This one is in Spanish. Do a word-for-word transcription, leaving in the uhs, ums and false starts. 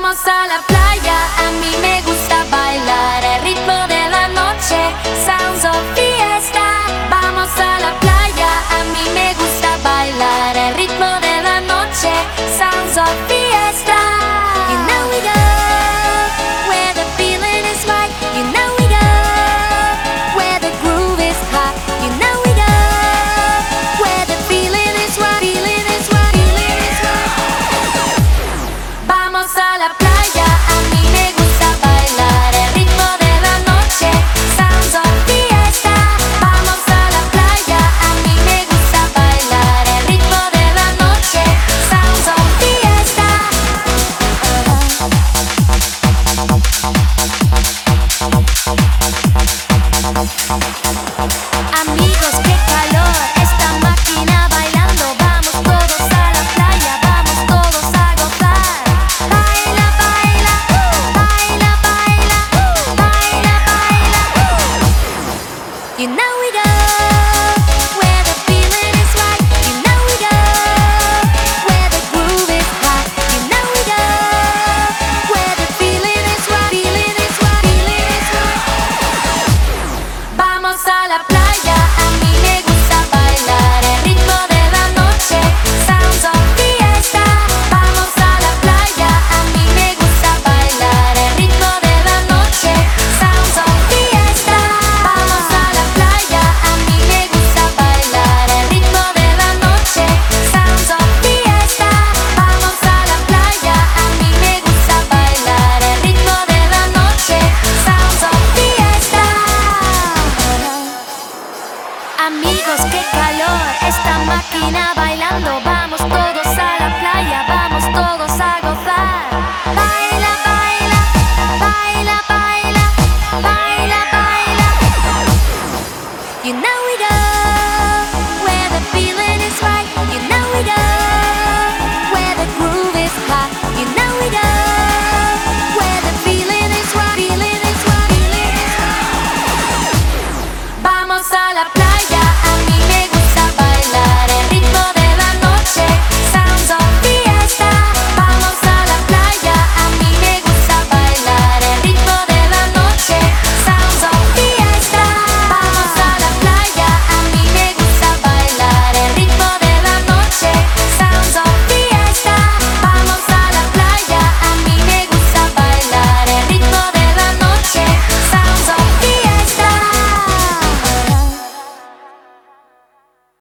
Vamos a la playa, a mí me gusta bailar el ritmo de la noche, sounds of fiesta. Vamos a la playa, a mí me gusta bailar el ritmo de la noche, sounds of fiesta.